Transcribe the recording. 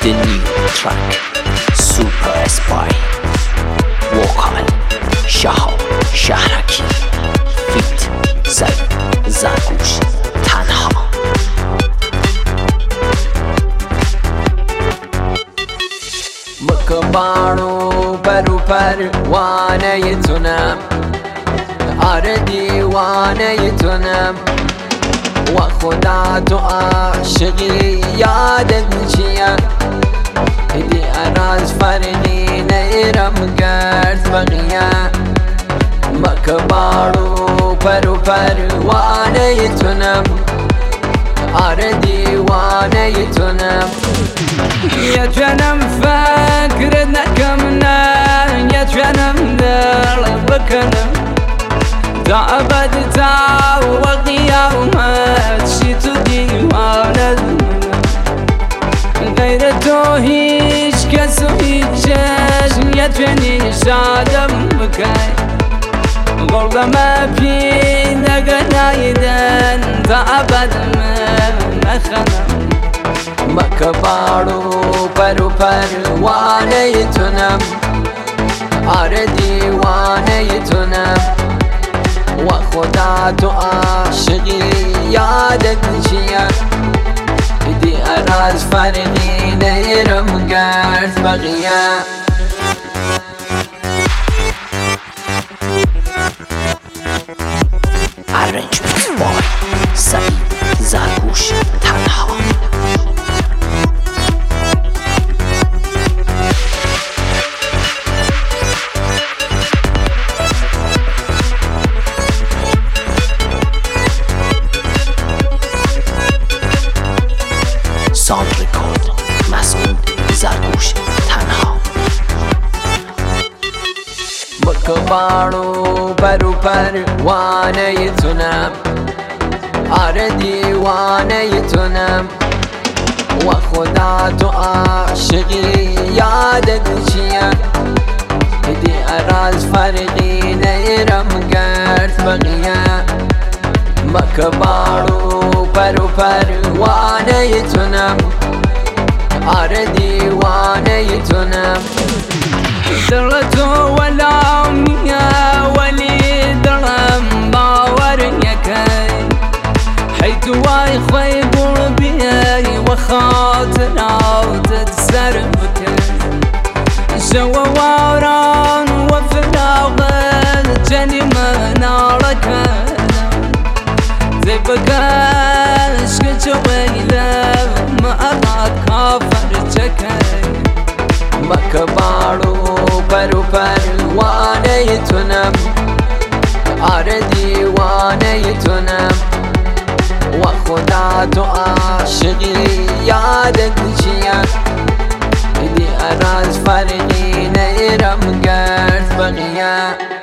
The new track Super Spy Vocal شهاب شهرکی فیت زرگوش تنها مکبارو برو پروانه تونم آره دیوانه تونم و خدا تو عاشقی یادت چیه دی اراز فرنی نیرم گرد بقیه مکبارو پروانه تونم آره دیوانه تونم يا جنم فاكر نكمنا يا جنم دل بكنم تعبد وقيامات شتو ديوانه غير توهيش كسويش يا جني شادم بكاي قول ما في نقنايدن تعبد ما خنم مکبارو پروانه تونم آره دیوانه تونم و خدا تو عاشقی یادت چیه دی اراز فرنی نیرم گرد بقیه Arrangement by سعید زرگوش تنها ساند ریکورد مسعود زرگوش تنها مکبارو پروانه تونم آره دیوانه تونم و خدا تو عاشقی یادت چیه دی اراز فرقی نیرم گرد بقیه مکبارو پروانه تونم آره دیوانه تونم درتو ولا ميا ولي درم باور يكاي حيت واي خيبر بياي وخاطنا وتتسربك سوا واران وفراغ جاني منارك زي بقاش كجويلة ما أراك كافرتك مکبارو پروانه تونم آره دیوانه تونم و خدا تو